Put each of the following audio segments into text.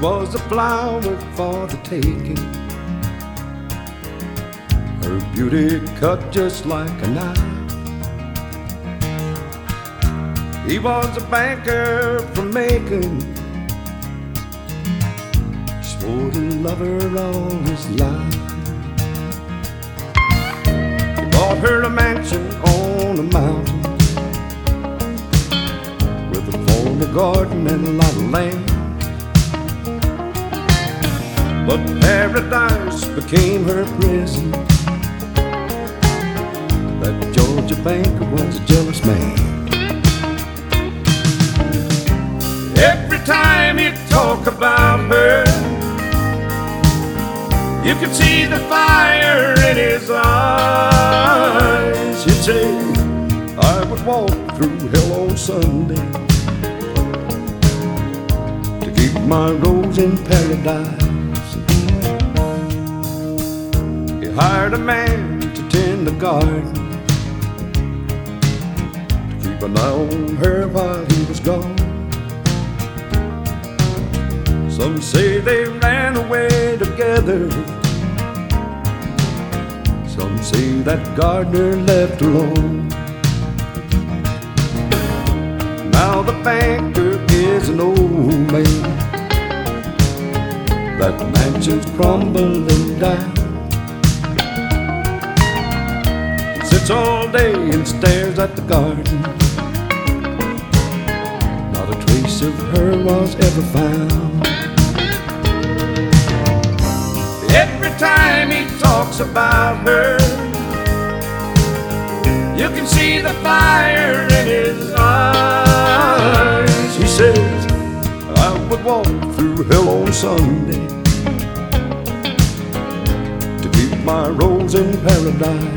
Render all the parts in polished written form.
was a flower for the taking, her beauty cut just like a knife. He was a banker from Macon, swore to love her all his life. He bought her a mansion on a mountain with a formal garden and a lot of land. But paradise became her prison. That Georgia banker was a jealous man. Every time he'd talk about her, you could see the fire in his eyes. He'd say, I would walk through hell on Sunday to keep my rose in paradise. He hired a man to tend the garden, to keep an eye on her while he was gone. Some say they ran away together, some say that gardener left alone. Now the banker is an old man, that mansion's crumbling down. Sits all day and stares at the garden, not a trace of her was ever found. Every time he talks about her, you can see the fire in his eyes. He says, I would walk through hell on Sunday to keep my rose in paradise.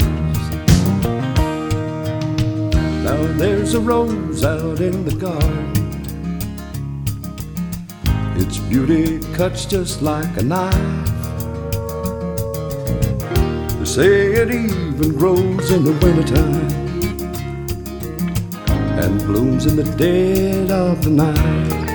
Now there's a rose out in the garden, its beauty cuts just like a knife. Say it even grows in the wintertime and blooms in the dead of the night.